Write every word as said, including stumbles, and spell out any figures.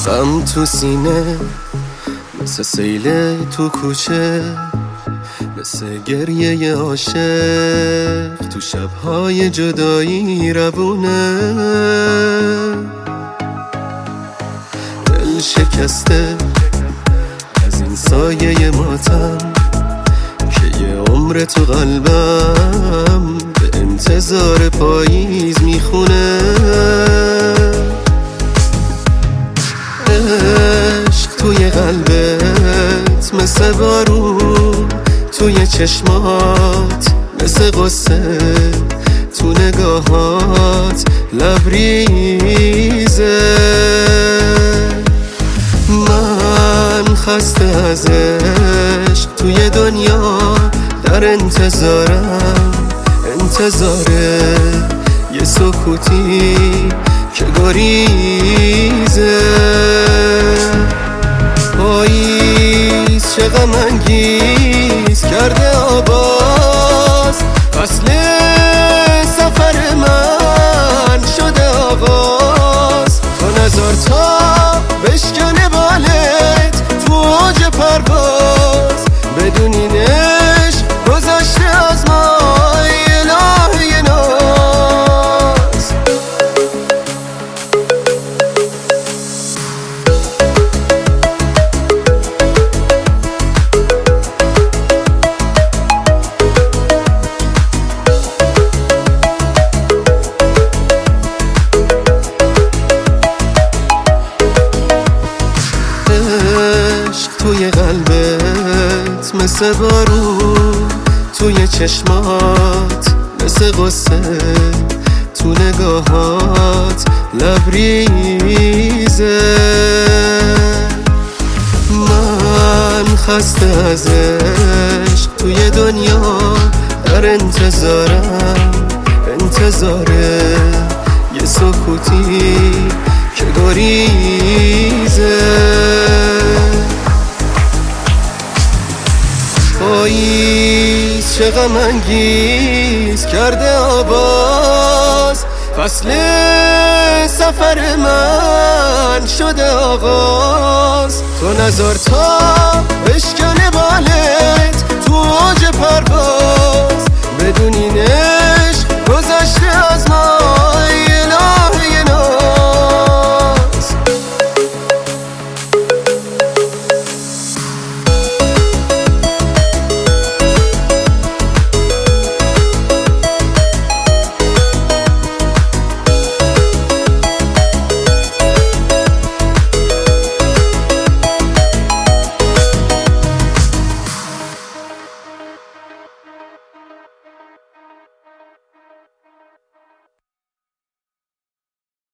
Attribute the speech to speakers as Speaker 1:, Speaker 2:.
Speaker 1: غم تو سینه مثل سیل تو کوچه، مثل گریه عاشق تو شبهای جدایی روونه. دل شکسته از این سایه ماتم که یه عمر تو قلبم به انتظار پاییز میخونه. عشق توی قلبت مثل بارون، توی چشمات مثل قصه، تو نگاهات لبریزه. من خسته از عشق توی دنیا در انتظارم، انتظاره یه سکوتی که گریزه. پاییز چه غم انگیز کرده آواز، فصل سفر من شده آغاز. تو نظر تا بشکنه بالت تو اوج پرواز، بدون این عشق گذشته از ما الهی ناز. توی قلبت مثل بارون، توی چشمات مثل قصه، تو نگاهات لبریزه. من خسته از عشق توی دنیا در انتظارم، انتظاره یه سکوتی که گریزه. پاییز چه غم انگیز کرده آواز، فصل سفر من شده آغاز. تو نظر تا بشکنه باله